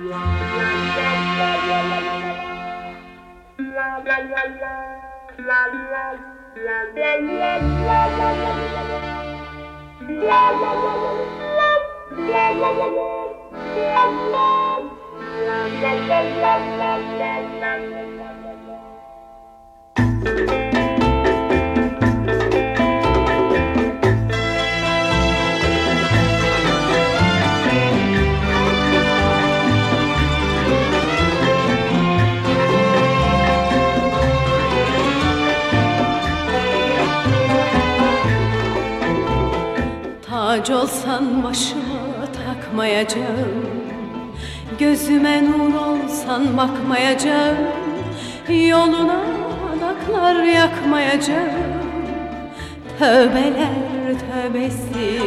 Tac olsan başıma takmayacağım, gözüme nur olsan bakmayacağım, yoluna adaklar yakmayacağım. Tövbeler tövbesi,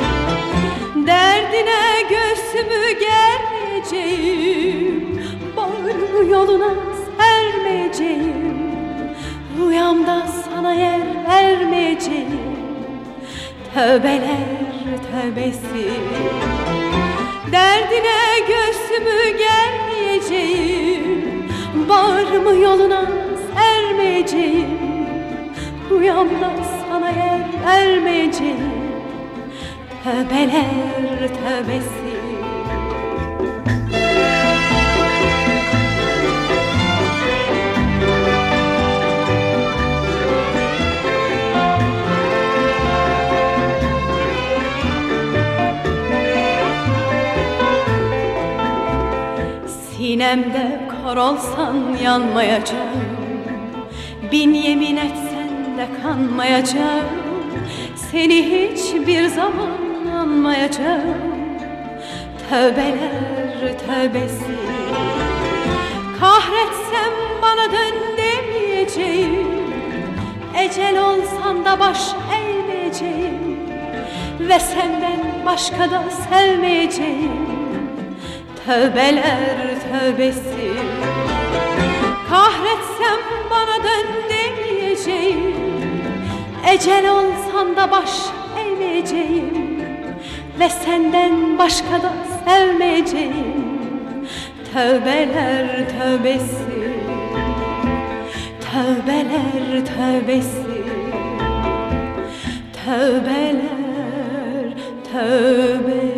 derdine göğsümü gereceğim, bağrımı yoluna sermeyeceğim, rüyamda sana yer vermeyeceğim. Tövbeler tövbesi, derdine göğsümü germeyeceğim, bağrımı yoluna sermeyeceğim, rüyamda sana yer vermeyeceğim. Tövbeler tövbesi. Sinemde kor olsan yanmayacağım, bin yemin etsen de kanmayacağım, seni hiçbir zaman anmayacağım. Tövbeler tövbesi, kahretsem bana dön demeyeceğim, ecel olsan da baş eğmeyeceğim ve senden başka da sevmeyeceğim. Tövbeler tövbesi, kahretsem bana dön demeyeceğim, ecel olsan da baş eğmeyeceğim ve senden başka da sevmeyeceğim. Tövbeler tövbesi, tövbeler tövbesi, tövbeler tövbesi.